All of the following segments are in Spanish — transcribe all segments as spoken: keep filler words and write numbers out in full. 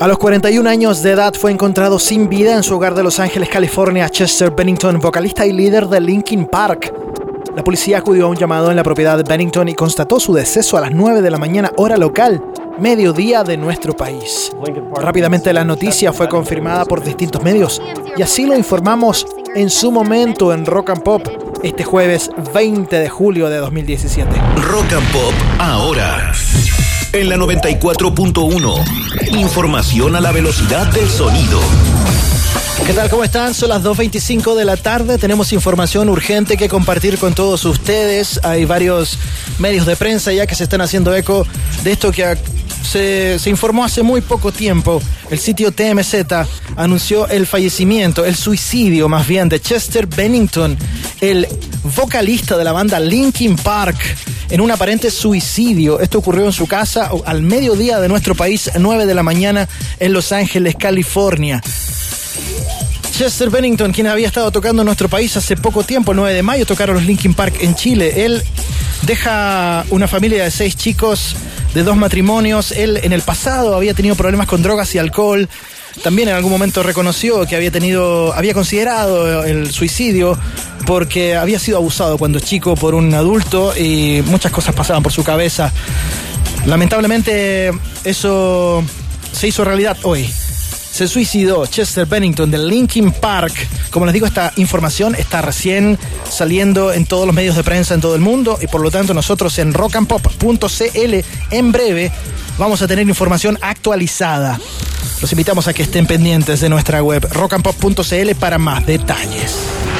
A los cuarenta y un años de edad fue encontrado sin vida en su hogar de Los Ángeles, California, Chester Bennington, vocalista y líder de Linkin Park. La policía acudió a un llamado en la propiedad de Bennington y constató su deceso a las nueve de la mañana, hora local, mediodía de nuestro país. Rápidamente la noticia fue confirmada por distintos medios y así lo informamos en su momento en Rock and Pop este jueves veinte de julio de dos mil diecisiete. Rock and Pop ahora. En la noventa y cuatro punto uno. Información a la velocidad del sonido. ¿Qué tal? ¿Cómo están? Son las dos veinticinco de la tarde. Tenemos información urgente que compartir con todos ustedes. Hay varios medios de prensa ya que se están haciendo eco de esto que se, se informó hace muy poco tiempo. El sitio T M Z anunció el fallecimiento, el suicidio más bien, de Chester Bennington, el vocalista de la banda Linkin Park, en un aparente suicidio. Esto ocurrió en su casa al mediodía de nuestro país, nueve de la mañana, en Los Ángeles, California. Chester Bennington, quien había estado tocando en nuestro país hace poco tiempo, el nueve de mayo, tocaron los Linkin Park en Chile. Él deja una familia de seis chicos, de dos matrimonios. Él en el pasado había tenido problemas con drogas y alcohol. También en algún momento reconoció que había tenido, había considerado el suicidio porque había sido abusado cuando chico por un adulto y muchas cosas pasaban por su cabeza. Lamentablemente eso se hizo realidad hoy. Se suicidó Chester Bennington de Linkin Park. Como les digo, esta información está recién saliendo en todos los medios de prensa en todo el mundo y por lo tanto nosotros en rock and pop punto c l en breve vamos a tener información actualizada. Los invitamos a que estén pendientes de nuestra web rock and pop punto c l para más detalles.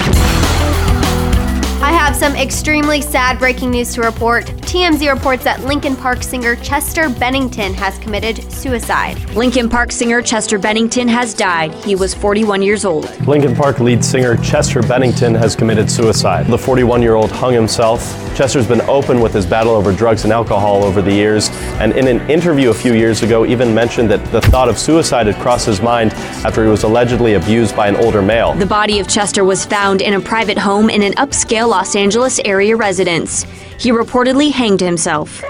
I have some extremely sad breaking news to report. T M Z reports that Linkin Park singer Chester Bennington has committed suicide. Linkin Park singer Chester Bennington has died. He was forty-one years old. Linkin Park lead singer Chester Bennington has committed suicide. The forty-one-year-old hung himself. Chester's been open with his battle over drugs and alcohol over the years, and in an interview a few years ago even mentioned that the thought of suicide had crossed his mind after he was allegedly abused by an older male. The body of Chester was found in a private home in an upscale Los Angeles area residence. He reportedly hanged himself.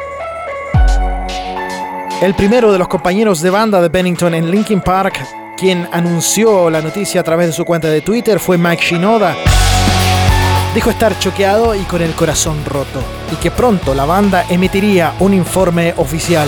El primero de los compañeros de banda de Bennington en Linkin Park, quien anunció la noticia a través de su cuenta de Twitter, fue Mike Shinoda. Dijo estar choqueado y con el corazón roto, y que pronto la banda emitiría un informe oficial.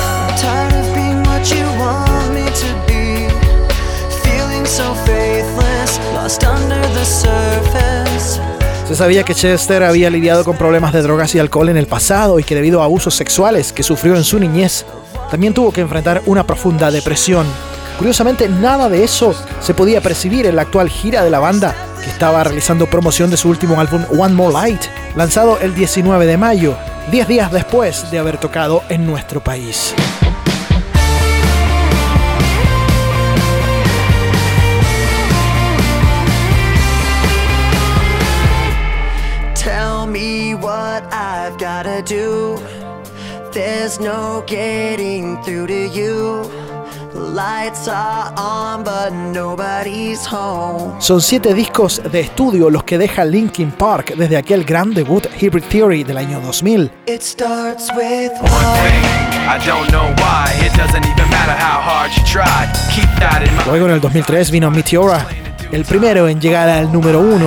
Se sabía que Chester había lidiado con problemas de drogas y alcohol en el pasado y que debido a abusos sexuales que sufrió en su niñez, también tuvo que enfrentar una profunda depresión. Curiosamente, nada de eso se podía percibir en la actual gira de la banda, que estaba realizando promoción de su último álbum One More Light, lanzado el diecinueve de mayo, diez días después de haber tocado en nuestro país. Tell me what I've gotta do. There's no getting through to you. Lights are on, but nobody's home. Son siete discos de estudio los que deja Linkin Park desde aquel gran debut Hybrid Theory del año dos mil. It starts with one thing. I don't know why. It doesn't even matter how hard you try. Keep that in mind. Luego en el dos mil tres vino Meteora, el primero en llegar al número uno.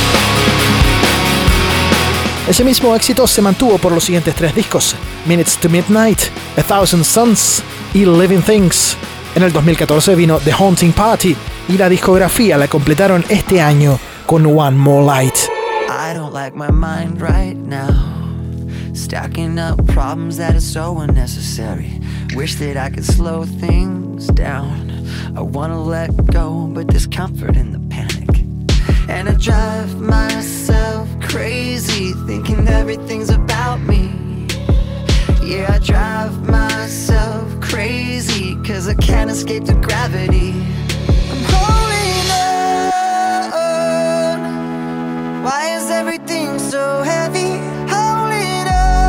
Ese mismo éxito se mantuvo por los siguientes tres discos: Minutes to Midnight, A Thousand Suns y Living Things. En el dos mil catorce vino The Haunting Party y la discografía la completaron este año con One More Light. I don't like my mind right now. Stacking up problems that are so unnecessary. Wish that I could slow things down. I wanna let go, but there's comfort in the panic. And I drive myself crazy, thinking everything's about me. Yeah, I drive myself crazy, cause I can't escape the gravity. I'm holding on. Why is everything so heavy? Holding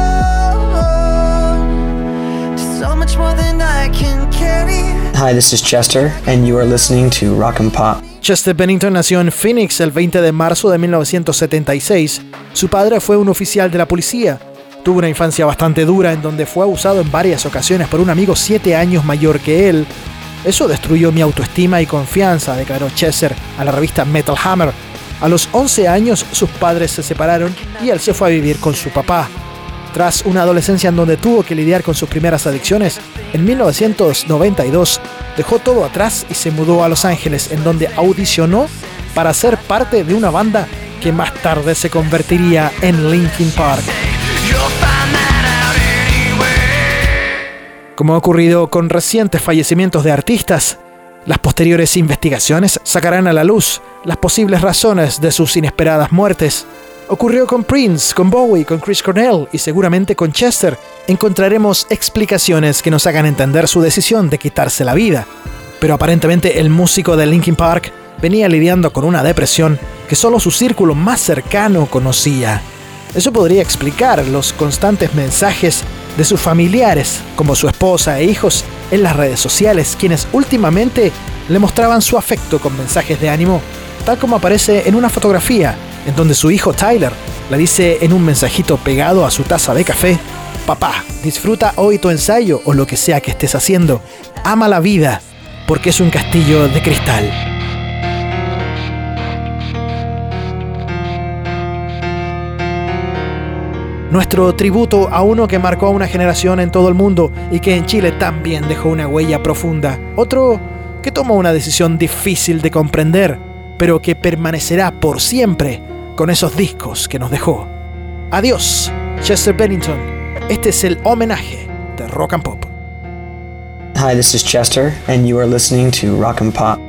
on to so much more than I can carry. Hi, this is Chester, and you are listening to Rock and Pop. Chester Bennington nació en Phoenix el veinte de marzo de mil novecientos setenta y seis. Su padre fue un oficial de la policía. Tuvo una infancia bastante dura en donde fue abusado en varias ocasiones por un amigo siete años mayor que él. Eso destruyó mi autoestima y confianza, declaró Chester a la revista Metal Hammer. A los once años sus padres se separaron y él se fue a vivir con su papá. Tras una adolescencia en donde tuvo que lidiar con sus primeras adicciones, en mil novecientos noventa y dos dejó todo atrás y se mudó a Los Ángeles, en donde audicionó para ser parte de una banda que más tarde se convertiría en Linkin Park. Como ha ocurrido con recientes fallecimientos de artistas, las posteriores investigaciones sacarán a la luz las posibles razones de sus inesperadas muertes. Ocurrió con Prince, con Bowie, con Chris Cornell y seguramente con Chester. Encontraremos explicaciones que nos hagan entender su decisión de quitarse la vida. Pero aparentemente el músico de Linkin Park venía lidiando con una depresión que solo su círculo más cercano conocía. Eso podría explicar los constantes mensajes de sus familiares, como su esposa e hijos, en las redes sociales, quienes últimamente le mostraban su afecto con mensajes de ánimo, tal como aparece en una fotografía en donde su hijo Tyler le dice en un mensajito pegado a su taza de café: papá, disfruta hoy tu ensayo o lo que sea que estés haciendo. Ama la vida, porque es un castillo de cristal. Nuestro tributo a uno que marcó a una generación en todo el mundo y que en Chile también dejó una huella profunda. Otro que tomó una decisión difícil de comprender, pero que permanecerá por siempre con esos discos que nos dejó. Adiós, Chester Bennington. Este es el homenaje de Rock and Pop. Hi, this is Chester, and you are listening to Rock and Pop.